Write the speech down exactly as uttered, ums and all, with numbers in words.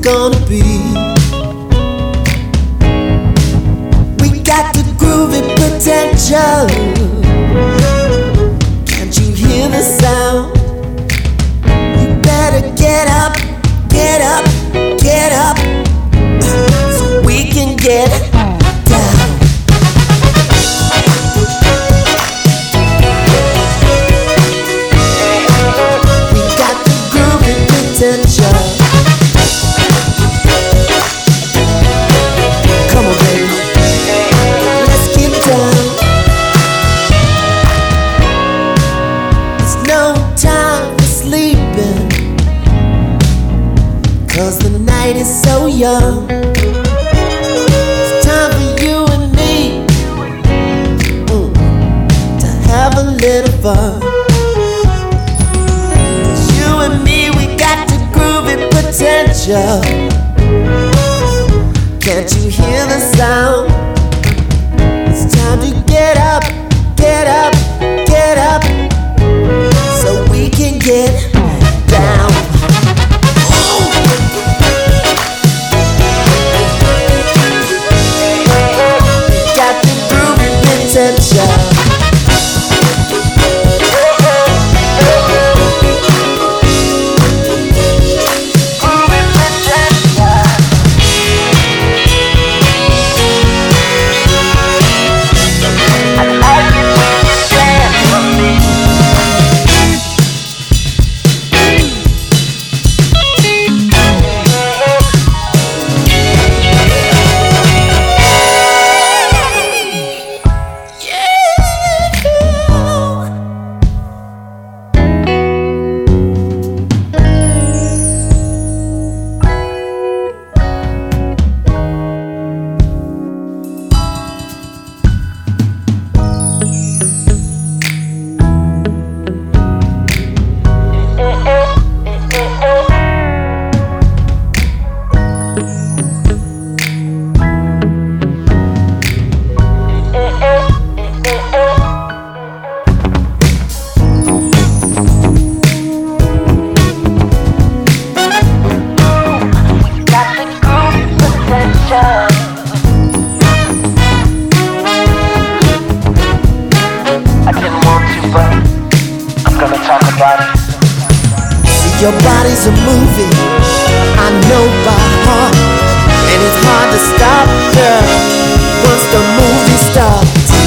gonna be. We got the groovy potential. Can't you hear the sound? You better get up, get up, get up, so we can get down. We got the groovy potential. Come on, baby, let's get down. There's no time for sleeping, 'cause the night is so young. It's time for you and me mm, to have a little fun. 'Cause you and me, we got the groovy potential. Can't you hear the sound? It's time to get up, get up, get up, so we can get down. Got the groovy potential. Your body's a movie, I know by heart, and it's hard to stop, girl, once the movie starts.